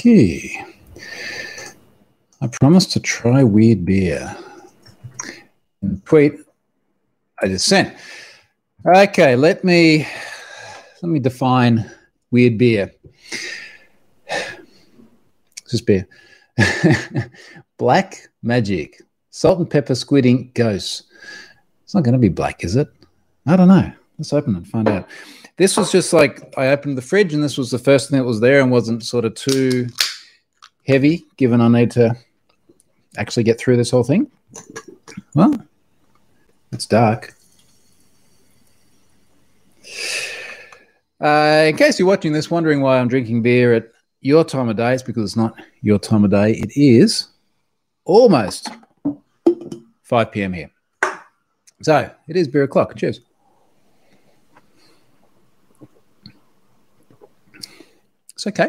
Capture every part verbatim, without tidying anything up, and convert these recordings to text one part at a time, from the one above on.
Okay. I promised to try weird beer. And tweet I just sent. Okay, let me let me define weird beer. This beer. Black magic. Salt and pepper squid ink ghosts. It's not going to be black, is it? I don't know. Let's open it and find out. This was just like I opened the fridge and this was the first thing that was there and wasn't sort of too heavy, given I need to actually get through this whole thing. Well, it's dark. Uh, in case you're watching this wondering why I'm drinking beer at your time of day, it's because it's not your time of day. It is almost five p m here. So it is beer o'clock. Cheers. It's okay.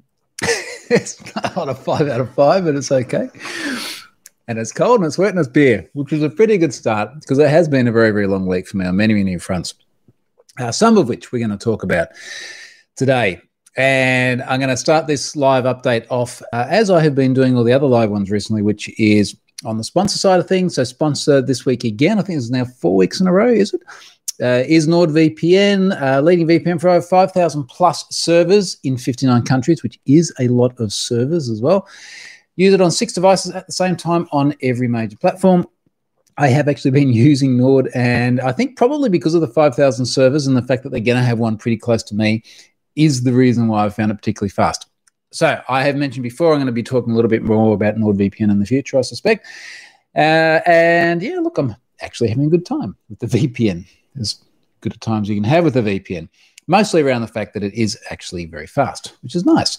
It's not a five out of five, but it's okay. And it's cold and it's wet and it's beer, which was a pretty good start because it has been a very, very long week for me on many, many fronts, uh, some of which we're going to talk about today. And I'm going to start this live update off uh, as I have been doing all the other live ones recently, which is on the sponsor side of things. So sponsor this week again, I think it's now four weeks in a row, is it? Uh, is NordVPN, uh, leading V P N for over five thousand plus servers in fifty-nine countries, which is a lot of servers as well. Use it on six devices at the same time on every major platform. I have actually been using Nord, and I think probably because of the five thousand servers and the fact that they're going to have one pretty close to me is the reason why I found it particularly fast. So I have mentioned before I'm going to be talking a little bit more about NordVPN in the future, I suspect. Uh, and yeah, look, I'm actually having a good time with the V P N. As good a time as you can have with a V P N, mostly around the fact that it is actually very fast, which is nice.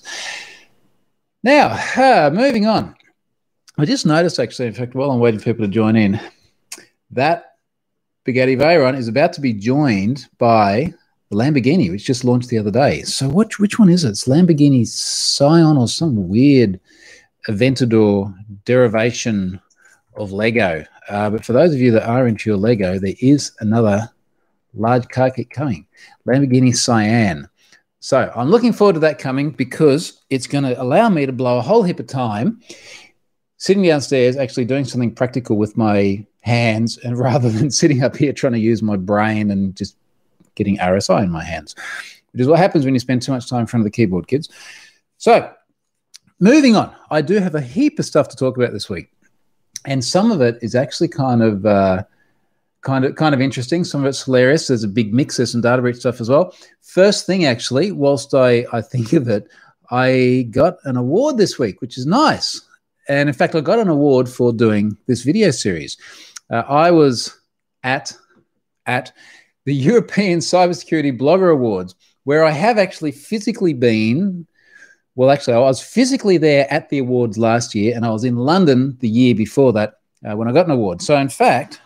Now, uh, moving on. I just noticed actually, in fact, while I'm waiting for people to join in, that Bugatti Veyron is about to be joined by the Lamborghini, which just launched the other day. So which, which one is it? It's Lamborghini Scion or some weird Aventador derivation of Lego. Uh, but for those of you that are into your Lego, there is another large car kit coming, Lamborghini Cyan. So I'm looking forward to that coming because it's going to allow me to blow a whole heap of time sitting downstairs actually doing something practical with my hands, and rather than sitting up here trying to use my brain and just getting R S I in my hands, which is what happens when you spend too much time in front of the keyboard, kids. So moving on, I do have a heap of stuff to talk about this week, and some of it is actually kind of uh, kind of kind of interesting. Some of it's hilarious. There's a big mix. There's some data breach stuff as well. First thing, actually, whilst I, I think of it, I got an award this week, which is nice. And in fact, I got an award for doing this video series. Uh, I was at at the European Cybersecurity Blogger Awards, where I have actually physically been. Well, actually, I was physically there at the awards last year, and I was in London the year before that uh, when I got an award. So, in fact,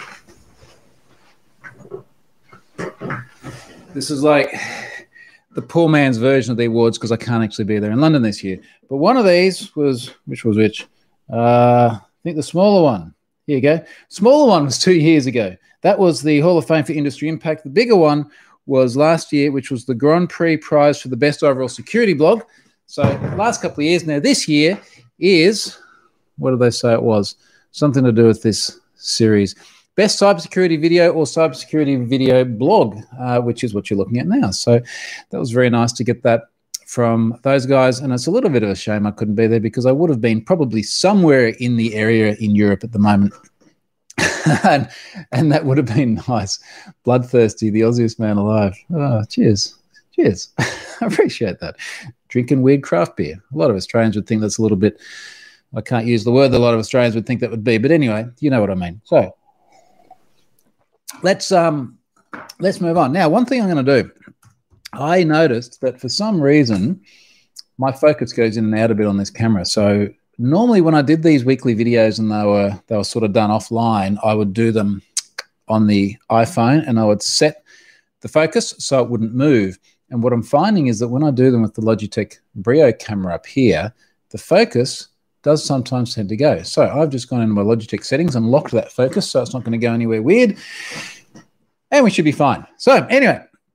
this is like the poor man's version of the awards because I can't actually be there in London this year. But one of these was, which was which? Uh, I think the smaller one. Here you go. Smaller one was two years ago. That was the Hall of Fame for Industry Impact. The bigger one was last year, which was the Grand Prix Prize for the Best Overall Security Blog. So last couple of years. Now this year is, what did they say it was? Something to do with this series. Best cybersecurity video or cybersecurity video blog, uh, which is what you're looking at now. So that was very nice to get that from those guys. And it's a little bit of a shame I couldn't be there because I would have been probably somewhere in the area in Europe at the moment. and, and that would have been nice. Bloodthirsty, the Aussiest man alive. Oh, cheers. Cheers. I appreciate that. Drinking weird craft beer. A lot of Australians would think that's a little bit, I can't use the word that a lot of Australians would think that would be. But anyway, you know what I mean. So let's um let's move on. Now, one thing I'm going to do, I noticed that for some reason my focus goes in and out a bit on this camera. So normally when I did these weekly videos and they were they were sort of done offline, I would do them on the iPhone and I would set the focus so it wouldn't move. And what I'm finding is that when I do them with the Logitech Brio camera up here, the focus does sometimes tend to go. So I've just gone into my Logitech settings and locked that focus so it's not going to go anywhere weird. And we should be fine. So anyway,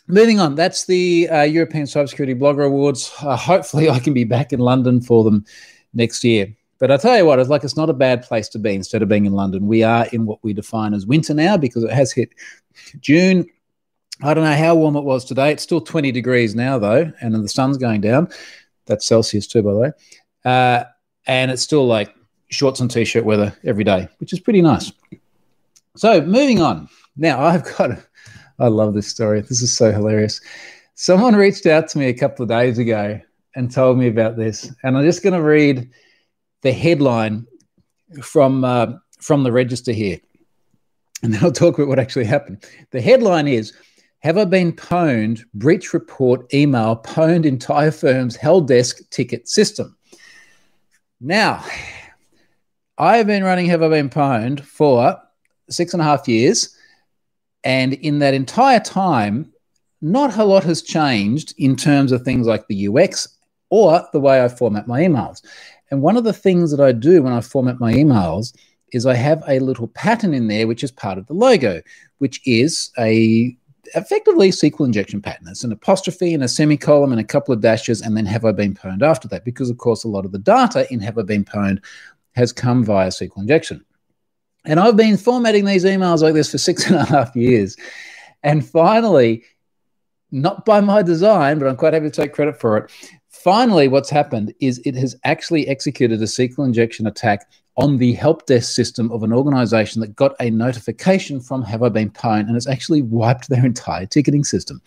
moving on. That's the uh, European Cybersecurity Blogger Awards. Uh, hopefully I can be back in London for them next year. But I'll tell you what, it's like it's not a bad place to be instead of being in London. We are in what we define as winter now because it has hit June. I don't know how warm it was today. It's still twenty degrees now, though, and the sun's going down. That's Celsius too, by the way. Uh, and it's still like shorts and T-shirt weather every day, which is pretty nice. So moving on. Now, I've got – I love this story. This is so hilarious. Someone reached out to me a couple of days ago and told me about this, and I'm just going to read the headline from uh, from the register here, and then I'll talk about what actually happened. The headline is, have I been pwned? Breach report email pwned entire firm's helpdesk ticket system. Now, I've been running Have I Been Pwned for six and a half years, and in that entire time, not a lot has changed in terms of things like the U X or the way I format my emails. And one of the things that I do when I format my emails is I have a little pattern in there, which is part of the logo, which is a effectively S Q L injection pattern. It's an apostrophe and a semicolon and a couple of dashes, and then have I been pwned after that, because of course a lot of the data in have I been pwned has come via S Q L injection. And I've been formatting these emails like this for six and a half years. And finally, not by my design, but I'm quite happy to take credit for it. Finally, what's happened is it has actually executed a S Q L injection attack on the help desk system of an organization that got a notification from Have I Been Pwned, and it's actually wiped their entire ticketing system.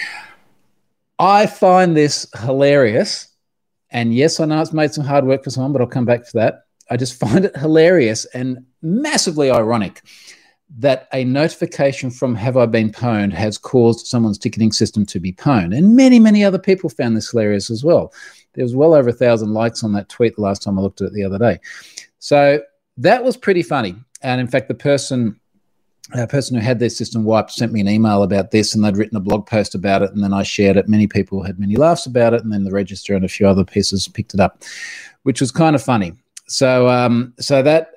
I find this hilarious. And yes, I know it's made some hard work for someone, but I'll come back to that. I just find it hilarious and massively ironic that a notification from Have I Been Pwned has caused someone's ticketing system to be pwned. And many, many other people found this hilarious as well. There was well over a thousand likes on that tweet the last time I looked at it the other day. So that was pretty funny. And in fact, the person, uh, person who had their system wiped sent me an email about this, and they'd written a blog post about it, and then I shared it. Many people had many laughs about it, and then the Register and a few other pieces picked it up, which was kind of funny. So um, so that,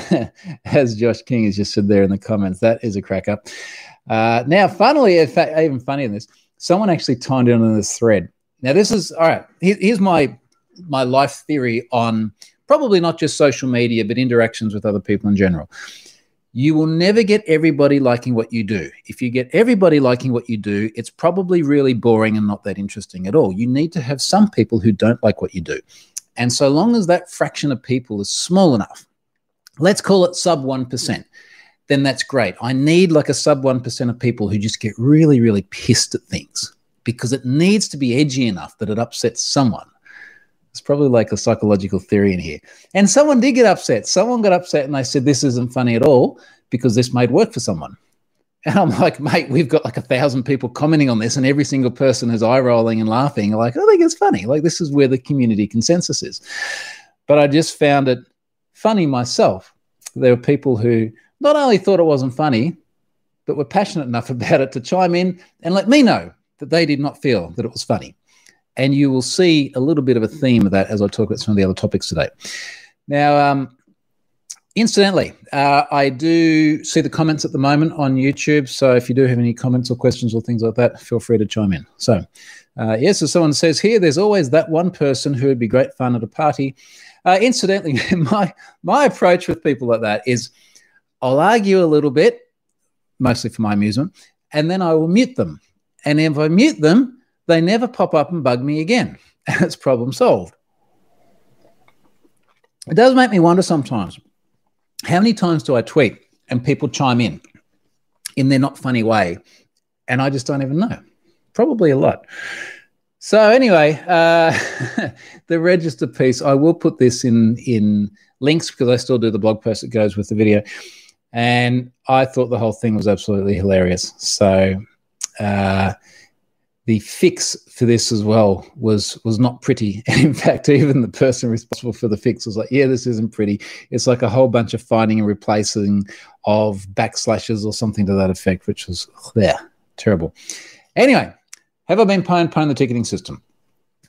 as Josh King has just said there in the comments, that is a cracker. Uh, now, funnily, in fact, even funnier than this, someone actually timed in on this thread. Now, this is, all right, here, here's my my life theory on probably not just social media, but interactions with other people in general. You will never get everybody liking what you do. If you get everybody liking what you do, it's probably really boring and not that interesting at all. You need to have some people who don't like what you do. And so long as that fraction of people is small enough, let's call it sub one percent, then that's great. I need like a sub one percent of people who just get really, really pissed at things, because it needs to be edgy enough that it upsets someone. It's probably like a psychological theory in here. And someone did get upset. Someone got upset and they said, this isn't funny at all because this made work for someone. And I'm like, mate, we've got like a thousand people commenting on this, and every single person is eye rolling and laughing. Like, I think it's funny. Like, this is where the community consensus is. But I just found it funny myself. There were people who not only thought it wasn't funny, but were passionate enough about it to chime in and let me know that they did not feel that it was funny. And you will see a little bit of a theme of that as I talk about some of the other topics today. Now, um, incidentally, uh, I do see the comments at the moment on YouTube. So if you do have any comments or questions or things like that, feel free to chime in. So, uh, yes, as someone says here, there's always that one person who would be great fun at a party. Uh, incidentally, my, my approach with people like that is I'll argue a little bit, mostly for my amusement, and then I will mute them. And if I mute them, they never pop up and bug me again. And it's problem solved. It does make me wonder sometimes, how many times do I tweet and people chime in in their not funny way, and I just don't even know? Probably a lot. So anyway, uh, the Register piece, I will put this in, in links because I still do the blog post that goes with the video. And I thought the whole thing was absolutely hilarious. So uh, the fix for this as well was was not pretty. And in fact, even the person responsible for the fix was like, yeah, this isn't pretty. It's like a whole bunch of finding and replacing of backslashes or something to that effect, which was, yeah, terrible. Anyway, have I been pwned, pwned the ticketing system?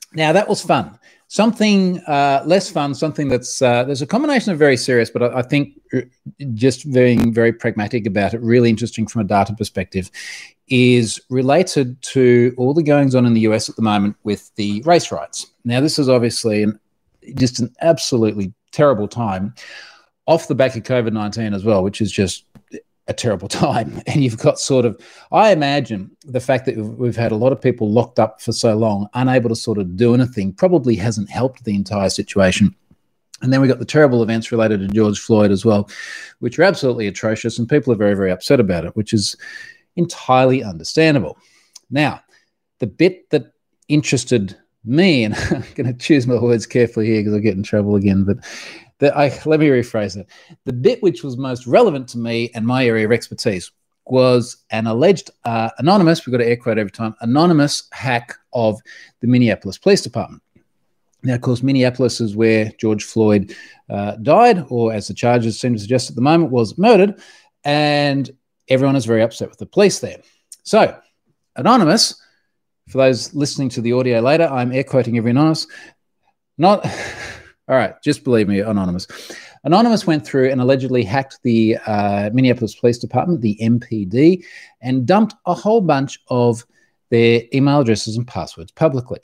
Now, that was fun. Something uh, less fun, something that's, uh, there's a combination of very serious, but I, I think just being very pragmatic about it, really interesting from a data perspective, is related to all the goings on in the U S at the moment with the race riots. Now, this is obviously an, just an absolutely terrible time off the back of COVID nineteen as well, which is just a terrible time. And you've got sort of, I imagine the fact that we've had a lot of people locked up for so long, unable to sort of do anything, probably hasn't helped the entire situation. And then we've got the terrible events related to George Floyd as well, which are absolutely atrocious, and people are very, very upset about it, which is entirely understandable. Now, the bit that interested me, and I'm going to choose my words carefully here because I'll get in trouble again, but The, I, let me rephrase it. The bit which was most relevant to me and my area of expertise was an alleged uh, anonymous, we've got to air quote every time, anonymous hack of the Minneapolis Police Department. Now, of course, Minneapolis is where George Floyd uh, died, or as the charges seem to suggest at the moment, was murdered, and everyone is very upset with the police there. So, anonymous, for those listening to the audio later, I'm air quoting every anonymous, not... All right, just believe me, Anonymous. Anonymous went through and allegedly hacked the uh, Minneapolis Police Department, the M P D, and dumped a whole bunch of their email addresses and passwords publicly.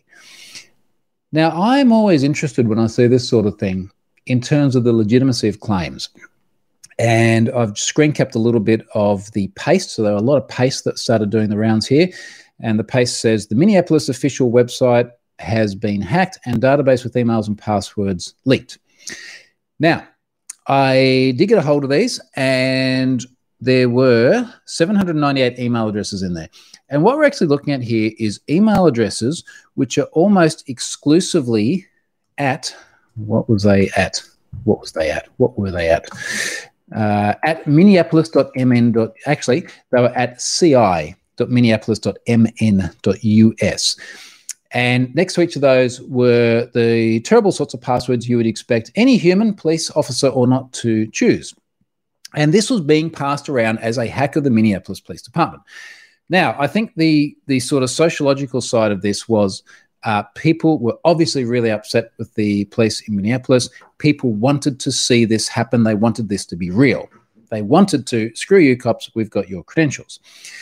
Now, I'm always interested when I see this sort of thing in terms of the legitimacy of claims. And I've screen capped a little bit of the paste. So there are a lot of paste that started doing the rounds here. And the paste says, the Minneapolis official website has been hacked and database with emails and passwords leaked. Now, I did get a hold of these, and there were seven hundred ninety-eight email addresses in there. And what we're actually looking at here is email addresses which are almost exclusively at, what was they at? What was they at? What were they at? Uh, at minneapolis dot m n. Actually, they were at c i dot minneapolis dot m n dot u s. And next to each of those were the terrible sorts of passwords you would expect any human, police officer or not, to choose. And this was being passed around as a hack of the Minneapolis Police Department. Now, I think the, the sort of sociological side of this was uh, people were obviously really upset with the police in Minneapolis. People wanted to see this happen. They wanted this to be real. They wanted to, screw you cops, we've got your credentials.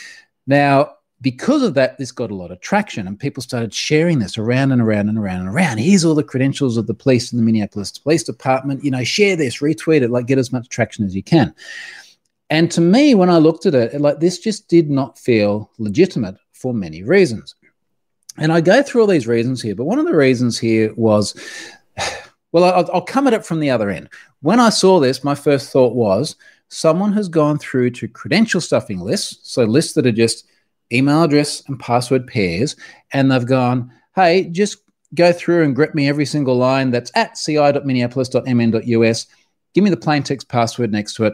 Now, because of that, this got a lot of traction, and people started sharing this around and around and around and around. Here's all the credentials of the police in the Minneapolis Police Department. You know, share this, retweet it, like get as much traction as you can. And to me, when I looked at it, like this just did not feel legitimate for many reasons. And I go through all these reasons here, but one of the reasons here was, well, I'll, I'll come at it from the other end. When I saw this, my first thought was someone has gone through to credential stuffing lists, so lists that are just email address and password pairs, and they've gone, hey, just go through and grep me every single line that's at c i dot minneapolis dot m n dot u s, give me the plain text password next to it,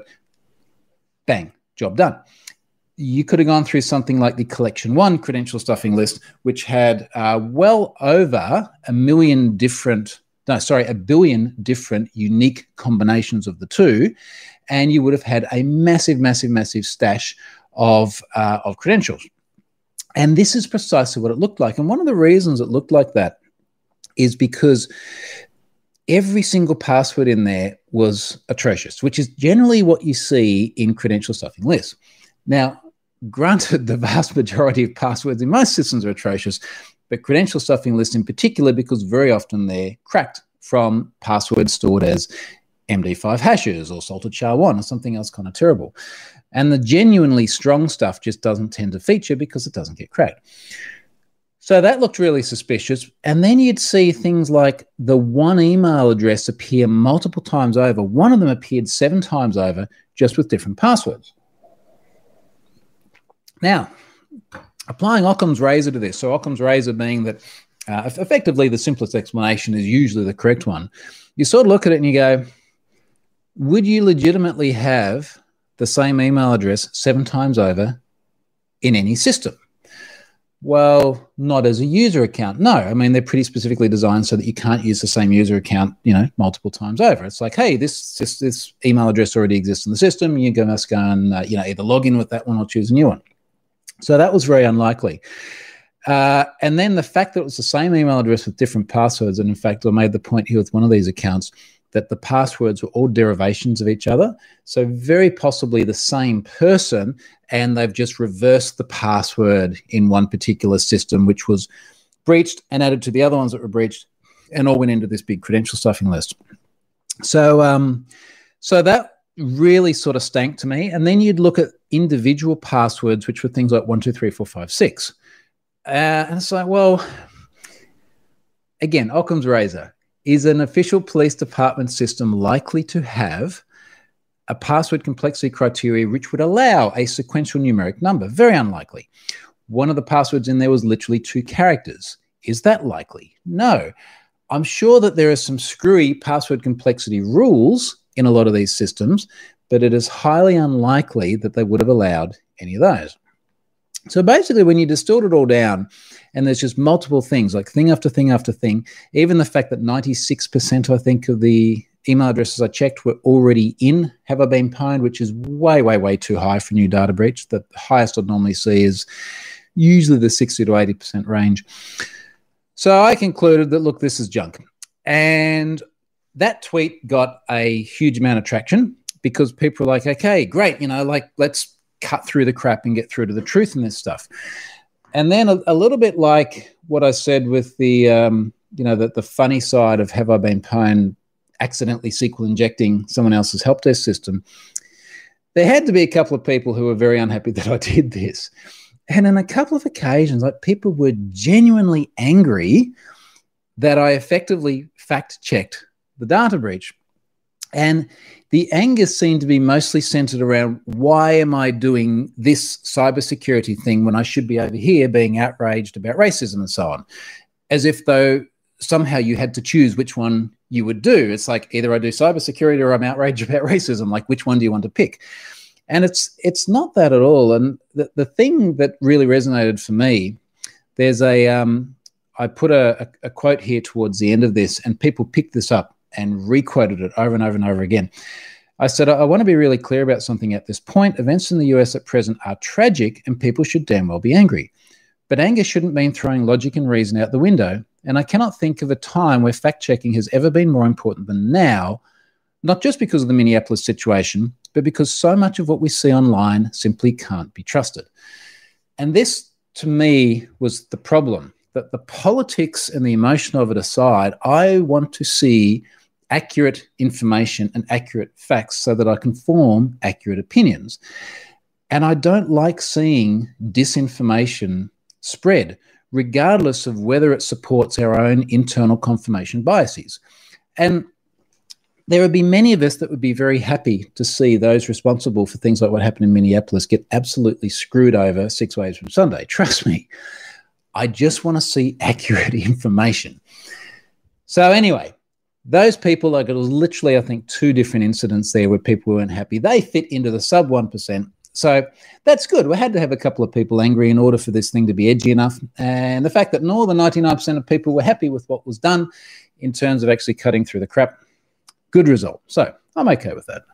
bang, job done. You could have gone through something like the Collection One credential stuffing list, which had uh, well over a million different, no, sorry, a billion different unique combinations of the two, and you would have had a massive, massive, massive stash of, uh, of credentials. And this is precisely what it looked like. And one of the reasons it looked like that is because every single password in there was atrocious, which is generally what you see in credential stuffing lists. Now, granted, the vast majority of passwords in most systems are atrocious, but credential stuffing lists in particular, because very often they're cracked from passwords stored as M D five hashes or salted S H A one or something else kind of terrible. And the genuinely strong stuff just doesn't tend to feature because it doesn't get cracked. So that looked really suspicious. And then you'd see things like the one email address appear multiple times over. One of them appeared seven times over just with different passwords. Now, applying Occam's razor to this, so Occam's razor being that uh, effectively the simplest explanation is usually the correct one. You sort of look at it and you go, would you legitimately have the same email address seven times over in any system? Well, not as a user account. No, I mean, they're pretty specifically designed so that you can't use the same user account, you know, multiple times over. It's like, hey, this this, this email address already exists in the system. You must go and, uh, you know, either log in with that one or choose a new one. So that was very unlikely. Uh, and then the fact that it was the same email address with different passwords, and in fact, I made the point here with one of these accounts that the passwords were all derivations of each other. So very possibly the same person, and they've just reversed the password in one particular system, which was breached and added to the other ones that were breached, and all went into this big credential stuffing list. So, um, so that really sort of stank to me. And then you'd look at individual passwords, which were things like one, two, three, four, five, six. Uh, and it's like, well, again, Occam's razor. Is an official police department system likely to have a password complexity criteria which would allow a sequential numeric number? Very unlikely. One of the passwords in there was literally two characters. Is that likely? No. I'm sure that there are some screwy password complexity rules in a lot of these systems, but it is highly unlikely that they would have allowed any of those. So basically, when you distilled it all down, and there's just multiple things, like thing after thing after thing, even the fact that ninety-six percent, I think, of the email addresses I checked were already in Have I Been Pwned, which is way, way, way too high for new data breach. The highest I'd normally see is usually the sixty to eighty percent range. So I concluded that, look, this is junk. And that tweet got a huge amount of traction because people were like, okay, great, you know, like, let's cut through the crap and get through to the truth in this stuff. And then a, a little bit like what I said with the, um, you know, the, the funny side of Have I Been Pwned accidentally S Q L injecting someone else's help desk system, there had to be a couple of people who were very unhappy that I did this. And on a couple of occasions, like, people were genuinely angry that I effectively fact-checked the data breach. And the anger seemed to be mostly centered around, why am I doing this cybersecurity thing when I should be over here being outraged about racism and so on? As if though somehow you had to choose which one you would do. It's like, either I do cybersecurity or I'm outraged about racism. Like, which one do you want to pick? And it's it's not that at all. And the, the thing that really resonated for me, there's a, um, I put a, a, a quote here towards the end of this, and people picked this up and re-quoted it over and over and over again. I said, I, I want to be really clear about something at this point. Events in the U S at present are tragic and people should damn well be angry. But anger shouldn't mean throwing logic and reason out the window. And I cannot think of a time where fact-checking has ever been more important than now, not just because of the Minneapolis situation, but because so much of what we see online simply can't be trusted. And this, to me, was the problem, that the politics and the emotion of it aside, I want to see accurate information and accurate facts so that I can form accurate opinions. And I don't like seeing disinformation spread, regardless of whether it supports our own internal confirmation biases. And there would be many of us that would be very happy to see those responsible for things like what happened in Minneapolis get absolutely screwed over six ways from Sunday. Trust me, I just want to see accurate information. So anyway, those people, like, it was literally, I think, two different incidents there where people weren't happy. They fit into the sub one percent. So that's good. We had to have a couple of people angry in order for this thing to be edgy enough. And the fact that more than ninety-nine percent of people were happy with what was done in terms of actually cutting through the crap, good result. So I'm okay with that.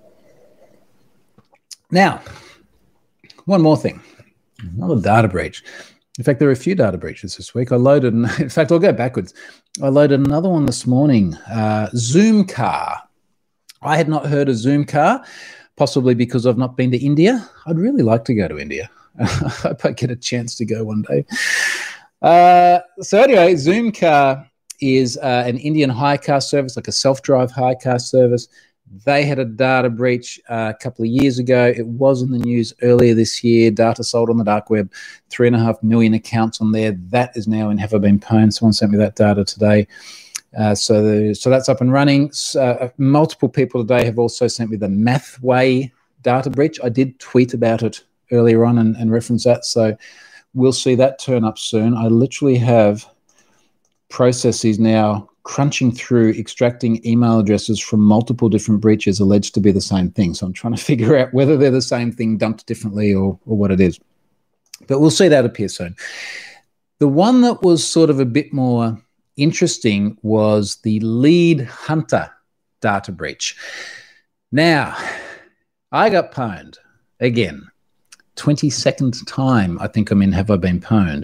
Now, one more thing, another data breach. In fact, there are a few data breaches this week. I loaded, in fact, I'll go backwards. I loaded another one this morning, uh, Zoomcar. I had not heard of Zoomcar, possibly because I've not been to India. I'd really like to go to India. I hope I get a chance to go one day. Uh, so anyway, Zoomcar is uh, an Indian hire car service, like a self-drive hire car service. They had a data breach uh, a couple of years ago. It was in the news earlier this year. Data sold on the dark web, three and a half million accounts on there. That is now in Have I Been Pwned. Someone sent me that data today. Uh, so, the, so that's up and running. Uh, multiple people today have also sent me the Mathway data breach. I did tweet about it earlier on and, and reference that. So we'll see that turn up soon. I literally have processes now crunching through, extracting email addresses from multiple different breaches alleged to be the same thing. So I'm trying to figure out whether they're the same thing dumped differently or, or what it is. But we'll see that appear soon. The one that was sort of a bit more interesting was the Lead Hunter data breach. Now, I got pwned again. twenty-second time I think I'm in Have I Been Pwned.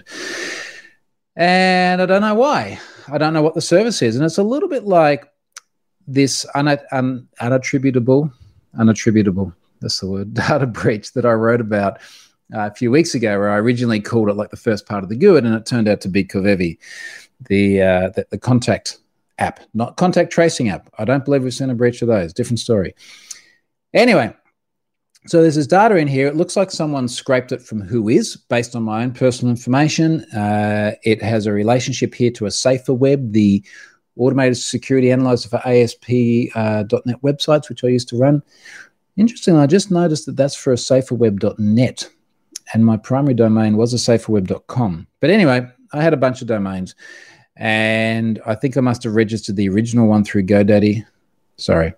And I don't know why. I don't know what the service is. And it's a little bit like this un- un- unattributable, unattributable, that's the word, data breach that I wrote about uh, a few weeks ago, where I originally called it like the first part of the G U I D, and it turned out to be Covevy, the, uh, the, the contact app, not contact tracing app. I don't believe we've seen a breach of those. Different story. Anyway, so there's this data in here. It looks like someone scraped it from Whois based on my own personal information. Uh, it has a relationship here to a SaferWeb, the automated security analyzer for A S P dot net uh, websites, which I used to run. Interestingly, I just noticed that that's for a saferweb dot net, and my primary domain was a saferweb dot com. But anyway, I had a bunch of domains, and I think I must have registered the original one through GoDaddy. Sorry.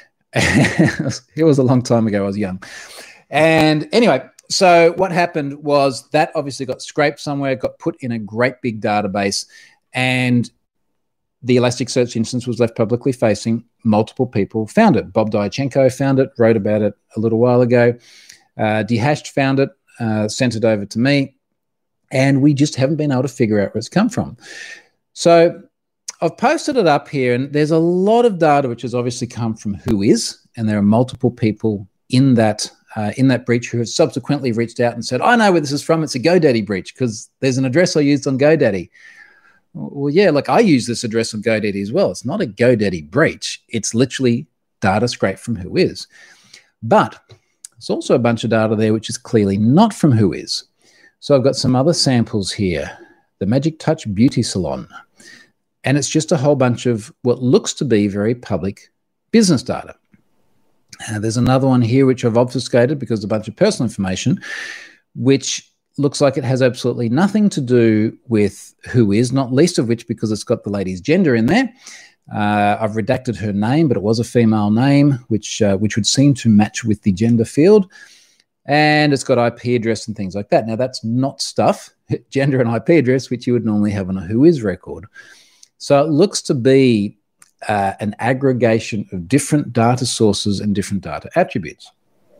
It was a long time ago. I was young. And anyway, so what happened was that obviously got scraped somewhere, got put in a great big database, and the Elasticsearch instance was left publicly facing. Multiple people found it. Bob Diachenko found it, wrote about it a little while ago. Uh, Dehashed found it, uh, sent it over to me, and we just haven't been able to figure out where it's come from. So I've posted it up here, and there's a lot of data which has obviously come from Whois, and there are multiple people in that uh, in that breach who have subsequently reached out and said, I know where this is from. It's a GoDaddy breach because there's an address I used on GoDaddy. Well, yeah, like I use this address on GoDaddy as well. It's not a GoDaddy breach. It's literally data scraped from Whois. But there's also a bunch of data there which is clearly not from Whois. So I've got some other samples here. The Magic Touch Beauty Salon. And it's just a whole bunch of what looks to be very public business data. Uh, there's another one here which I've obfuscated because of a bunch of personal information, which looks like it has absolutely nothing to do with Whois, not least of which because it's got the lady's gender in there. Uh, I've redacted her name, but it was a female name, which uh, which would seem to match with the gender field. And it's got I P address and things like that. Now, that's not stuff, gender and I P address, which you would normally have on a Whois record. So it looks to be uh, an aggregation of different data sources and different data attributes.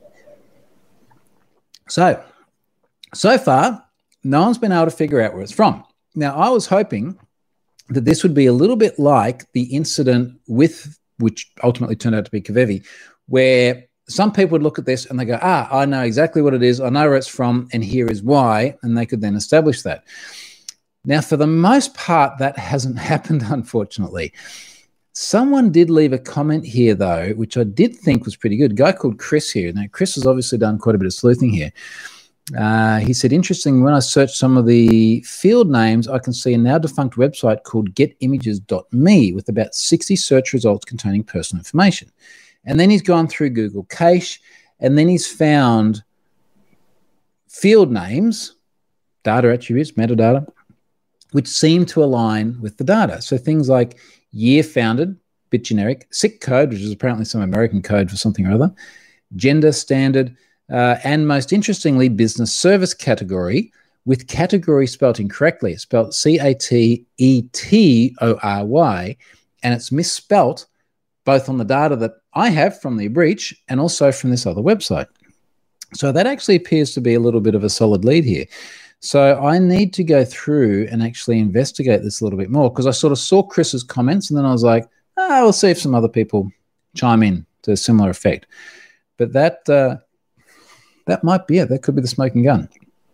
So, so far, no one's been able to figure out where it's from. Now, I was hoping that this would be a little bit like the incident with, which ultimately turned out to be Covevy, where some people would look at this and they go, ah, I know exactly what it is, I know where it's from, and here is why, and they could then establish that. Now, for the most part, that hasn't happened, unfortunately. Someone did leave a comment here, though, which I did think was pretty good. A guy called Chris here. Now, Chris has obviously done quite a bit of sleuthing here. Uh, he said, interesting, when I searched some of the field names, I can see a now defunct website called get images dot me with about sixty search results containing personal information. And then he's gone through Google Cache, and then he's found field names, data attributes, metadata, which seem to align with the data. So things like year founded, bit generic, S I C code, which is apparently some American code for something or other, gender standard, uh, and most interestingly, business service category, with category spelt incorrectly. It's spelled C A T E T O R Y, and it's misspelt both on the data that I have from the breach and also from this other website. So that actually appears to be a little bit of a solid lead here. So I need to go through and actually investigate this a little bit more, because I sort of saw Chris's comments and then I was like, oh, we'll see if some other people chime in to a similar effect. But that uh, that might be it. That could be the smoking gun.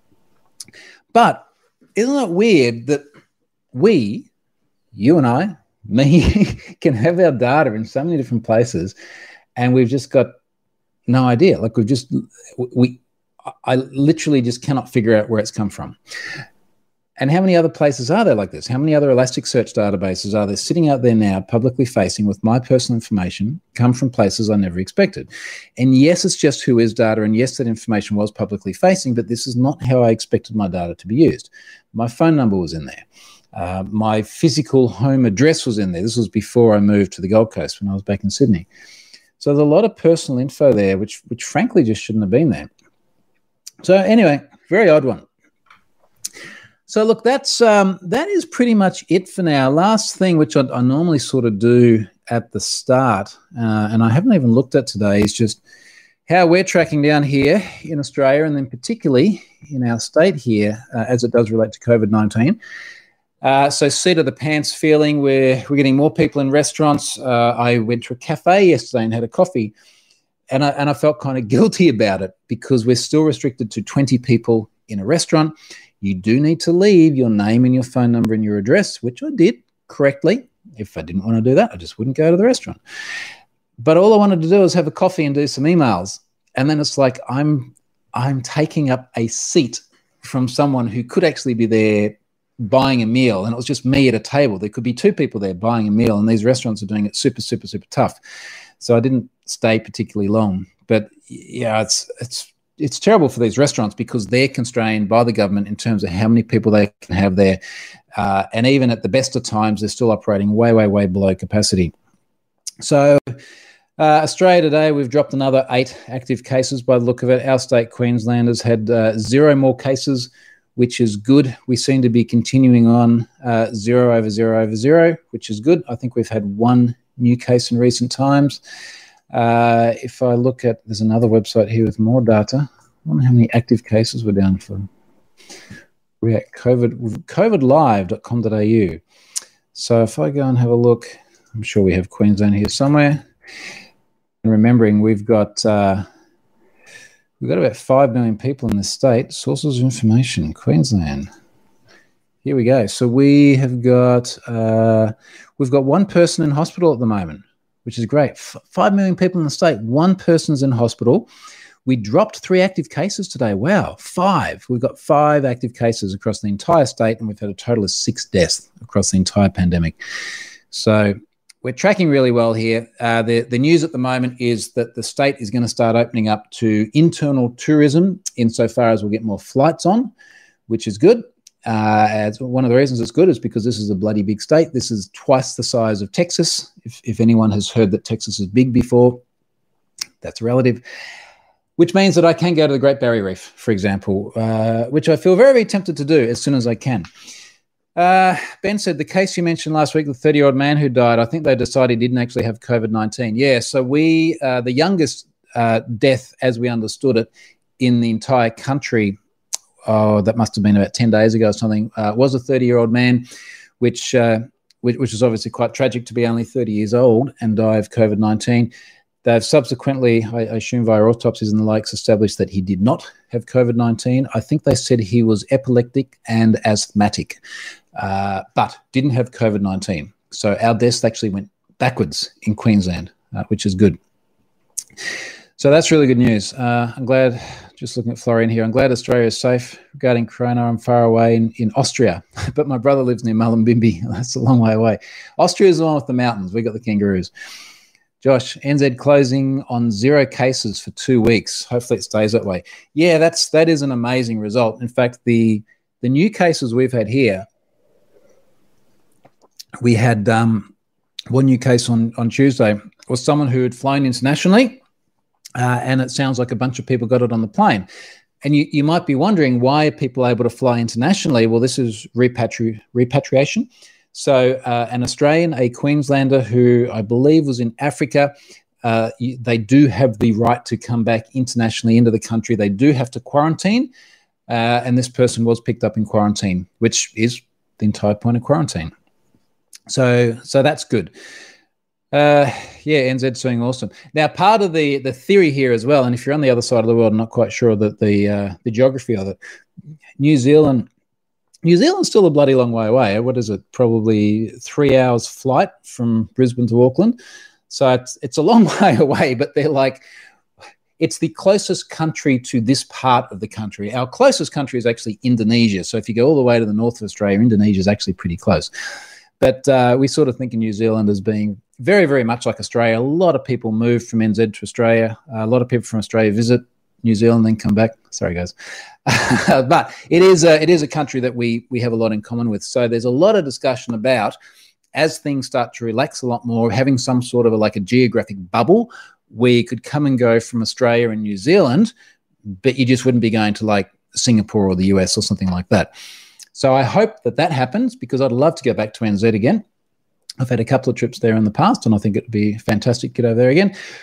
But isn't it weird that we, you and I, me, can have our data in so many different places and we've just got no idea. Like we've just, we, I literally just cannot figure out where it's come from. And how many other places are there like this? How many other Elasticsearch databases are there sitting out there now, publicly facing, with my personal information, come from places I never expected? And yes, it's just Whois data, and yes, that information was publicly facing, but this is not how I expected my data to be used. My phone number was in there. Uh, my physical home address was in there. This was before I moved to the Gold Coast when I was back in Sydney. So there's a lot of personal info there, which, which frankly just shouldn't have been there. So anyway, very odd one. So look, that's um, that is pretty much it for now. Last thing, which I, I normally sort of do at the start, uh, and I haven't even looked at today, is just how we're tracking down here in Australia, and then particularly in our state here, uh, as it does relate to COVID nineteen. Uh, so seat of the pants feeling, we're, we're getting more people in restaurants. Uh, I went to a cafe yesterday and had a coffee, and I, and I felt kind of guilty about it because we're still restricted to twenty people in a restaurant. You do need to leave your name and your phone number and your address, which I did correctly. If I didn't want to do that, I just wouldn't go to the restaurant. But all I wanted to do was have a coffee and do some emails. And then it's like I'm I'm taking up a seat from someone who could actually be there buying a meal, and it was just me at a table. There could be two people there buying a meal, and these restaurants are doing it super, super, super tough. So I didn't stay particularly long. But yeah, it's it's it's terrible for these restaurants because they're constrained by the government in terms of how many people they can have there. Uh, and even at the best of times, they're still operating way, way, way below capacity. So uh, Australia today, we've dropped another eight active cases by the look of it. Our state, Queensland, has had uh, zero more cases, which is good. We seem to be continuing on uh, zero over zero over zero, which is good. I think we've had one new case in recent times. Uh, if I look at, there's another website here with more data. I wonder how many active cases we're down for. We're at COVID, covid live dot com dot a u. So if I go and have a look, I'm sure we have Queensland here somewhere. And remembering we've got uh, we've got about five million people in this state. Sources of information, Queensland. Here we go. So we have got uh, we've got one person in hospital at the moment, which is great. F- five million people in the state. One person's in hospital. We dropped three active cases today. Wow, five. We've got five active cases across the entire state, and we've had a total of six deaths across the entire pandemic. So we're tracking really well here. Uh, the, the news at the moment is that the state is going to start opening up to internal tourism insofar as we'll get more flights on, which is good. Uh, as one of the reasons it's good is because this is a bloody big state. This is twice the size of Texas. If, if anyone has heard that Texas is big before, that's relative. Which means that I can go to the Great Barrier Reef, for example, uh, which I feel very, very tempted to do as soon as I can. Uh, Ben said, the case you mentioned last week, the thirty-year-old man who died, I think they decided he didn't actually have COVID nineteen. Yeah, so we, uh, the youngest uh, death, as we understood it, in the entire country, oh, that must have been about ten days ago or something, uh, was a thirty-year-old man, which, uh, which, which is obviously quite tragic to be only thirty years old and die of COVID nineteen. They've subsequently, I, I assume via autopsies and the likes, established that he did not have COVID nineteen. I think they said he was epileptic and asthmatic, uh, but didn't have COVID nineteen. So our deaths actually went backwards in Queensland, uh, which is good. So that's really good news. Uh, I'm glad, just looking at Florian here, I'm glad Australia is safe. Regarding Corona, I'm far away in, in Austria, but my brother lives near Mullumbimby. That's a long way away. Austria is the one with the mountains. We got the kangaroos. Josh, N Z closing on zero cases for two weeks. Hopefully it stays that way. Yeah, that's that is an amazing result. In fact, the the new cases we've had here, we had um, one new case on, on Tuesday, was someone who had flown internationally, uh, and it sounds like a bunch of people got it on the plane. And you, you might be wondering, why are people able to fly internationally? Well, this is repatri- repatriation. So uh, an Australian, a Queenslander who I believe was in Africa, uh, they do have the right to come back internationally into the country. They do have to quarantine, uh, and this person was picked up in quarantine, which is the entire point of quarantine. So, so that's good. Uh, yeah, N Z's doing awesome. Now, part of the the theory here as well, and if you're on the other side of the world, I'm not quite sure that the uh, the geography of it, New Zealand. New Zealand's still a bloody long way away. What is it? Probably three hours flight from Brisbane to Auckland. So it's it's a long way away, but they're like, it's the closest country to this part of the country. Our closest country is actually Indonesia. So if you go all the way to the north of Australia, Indonesia is actually pretty close. But uh, we sort of think of New Zealand as being very, very much like Australia. A lot of people move from N Z to Australia. Uh, a lot of people from Australia visit New Zealand, then come back. Sorry, guys. But it is a, it is a country that we we have a lot in common with. So there's a lot of discussion about, as things start to relax a lot more, having some sort of a, like a geographic bubble where you could come and go from Australia and New Zealand, but you just wouldn't be going to like Singapore or the U S or something like that. So I hope that that happens, because I'd love to go back to N Z again. I've had a couple of trips there in the past, and I think it would be fantastic to get over there again.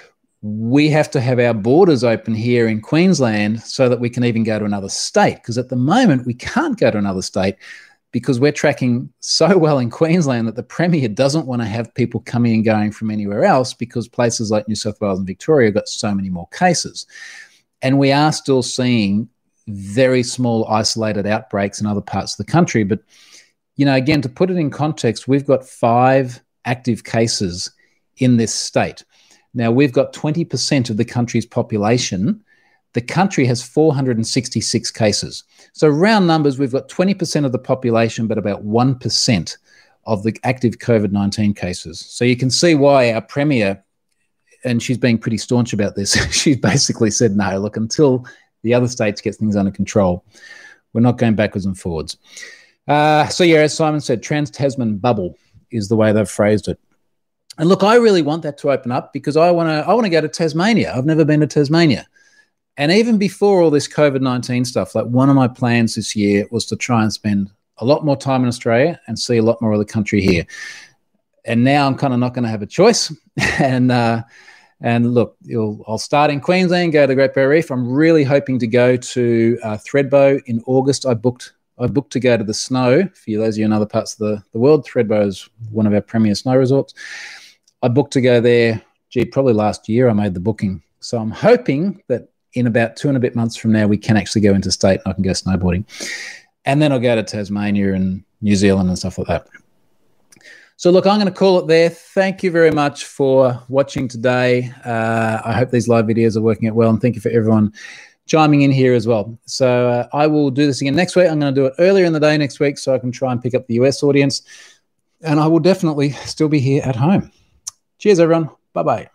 we have to have our borders open here in Queensland so that we can even go to another state. Because at the moment, we can't go to another state because we're tracking so well in Queensland that the Premier doesn't want to have people coming and going from anywhere else because places like New South Wales and Victoria have got so many more cases. And we are still seeing very small isolated outbreaks in other parts of the country. But, you know, again, to put it in context, we've got five active cases in this state. Now, we've got twenty percent of the country's population. The country has four hundred sixty-six cases. So round numbers, we've got twenty percent of the population, but about one percent of the active COVID nineteen cases. So you can see why our Premier, and she's being pretty staunch about this, she's basically said, no, look, until the other states get things under control, we're not going backwards and forwards. Uh, so yeah, as Simon said, Trans-Tasman bubble is the way they've phrased it. And look, I really want that to open up because I want to I want to go to Tasmania. I've never been to Tasmania. And even before all this COVID nineteen stuff, like one of my plans this year was to try and spend a lot more time in Australia and see a lot more of the country here. And now I'm kind of not going to have a choice. and uh, and look, you'll, I'll start in Queensland, go to the Great Barrier Reef. I'm really hoping to go to uh, Thredbo in August. I booked I booked to go to the snow. For those of you in other parts of the, the world, Thredbo is one of our premier snow resorts. I booked to go there, gee, probably last year I made the booking. So I'm hoping that in about two and a bit months from now, we can actually go interstate and I can go snowboarding. And then I'll go to Tasmania and New Zealand and stuff like that. So look, I'm going to call it there. Thank you very much for watching today. Uh, I hope these live videos are working out well, and thank you for everyone chiming in here as well. So uh, I will do this again next week. I'm going to do it earlier in the day next week so I can try and pick up the U S audience. And I will definitely still be here at home. Cheers, everyone. Bye-bye.